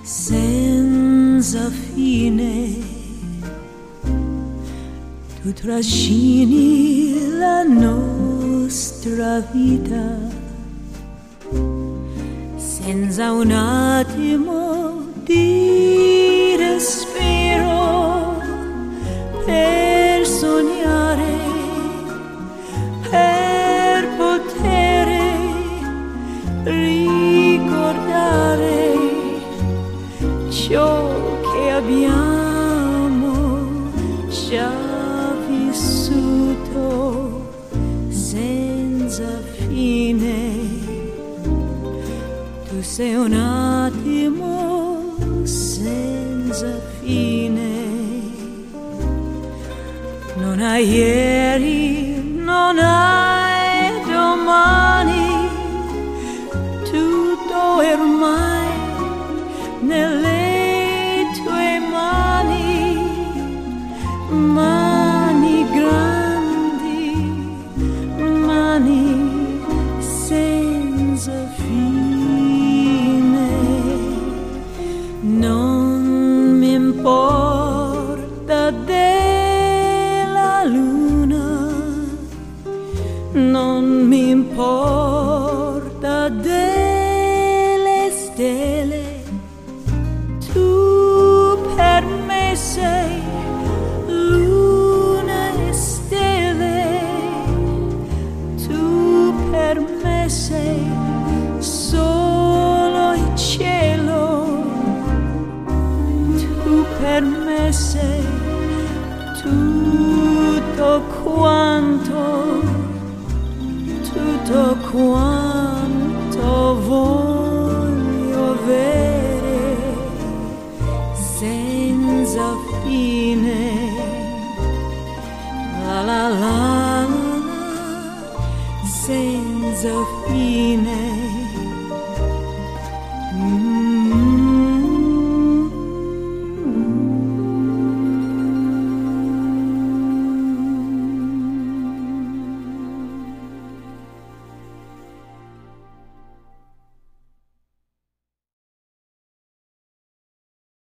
senza fine. Tu trascini la nostra vita senza un attimo di respiro per sognare, per poter ricordare ciò che abbiamo già vissuto senza fine. Tu sei un attimo senza fine. Non hai ieri, non hai domani, tutto ormai nelle tue mani, mani grandi, mani senza fine. Non mi importa della luna, non mi importa delle stelle, tu per me sei luna e stelle, tu per me sei solo il cielo, tu per me sei tutto quanto voglio avere senza fine. La la la la, senza fine.